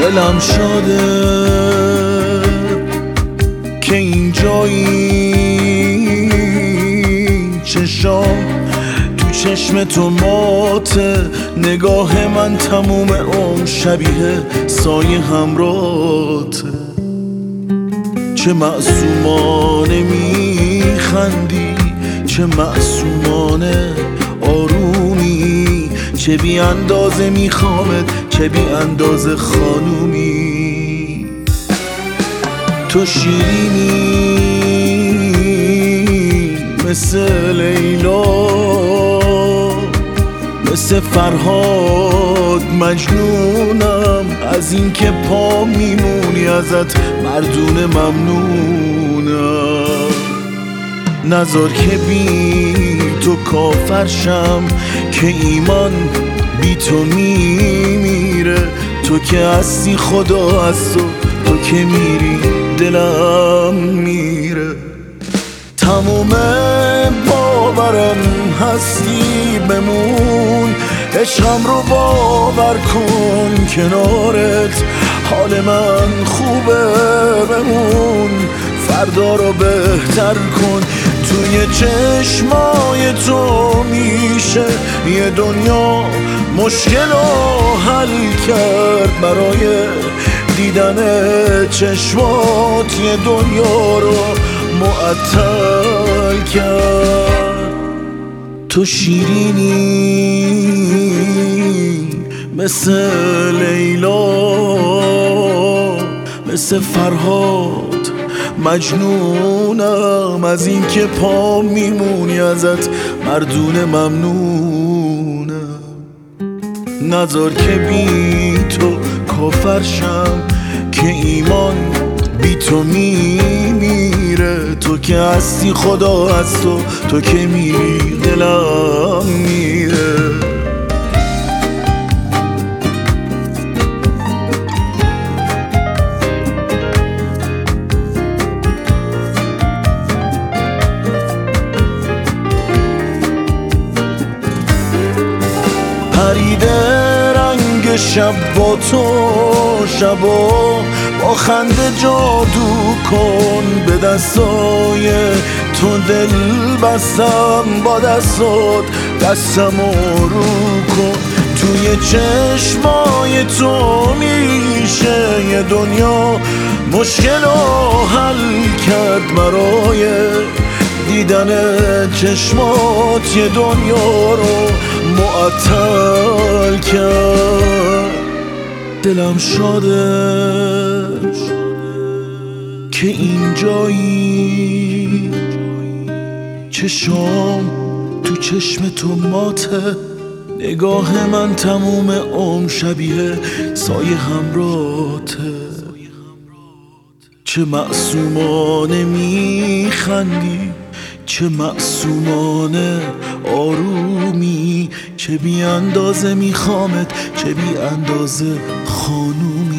دلم شاده که اینجایی، چشام تو چشم تو ماته، نگاه من تموم عمر شبیه سایه همراته. چه معصومانه میخندی، چه معصومانه آرومی، چه بی اندازه میخوامت، چه بی اندازه خانومی. تو شیرینی مثل لیلا، مثل فرهاد مجنونم از این که پا میمونی ازت مردونه ممنونم. نذار که بی تو کافرشم که ایمان بی تو میمیره. تو که هستی خدا از تو که میری دلم میره. تموم باورم هستی بمون، عشقم رو باور کن کنارت، حال من خوبه بمون، فردا رو بهتر کن. توی چشمای تو میشه یه دنیا مشکل رو حل کرد، برای دیدن چشمات یه دنیا رو معطل کرد. تو شیرینی مثل لیلا، مثل فرهاد مجنونم از این که پا میمونی ازت مردونه ممنونم. نذار که بی تو کافرشم که ایمان بی تو میمیره. تو که هستی خدا از تو که میری دلم میره. پریده رنگ شب با تو، شبا با خنده جادو کن، به دستای تو دل بستم، با دستات دستمو رو کن. توی چشمای تو میشه یه دنیا مشکل رو حل کرد، برای دیدن چشمات یه دنیا رو معطل کرد. دلم شاده که اینجایی، چشام تو چشم تو ماته، نگاه من تموم عمر شبیه سایه همراته. چه معصومانه میخندی، چه معصومانه آرومی، چه بی اندازه میخوامت، چه بی اندازه خانومی.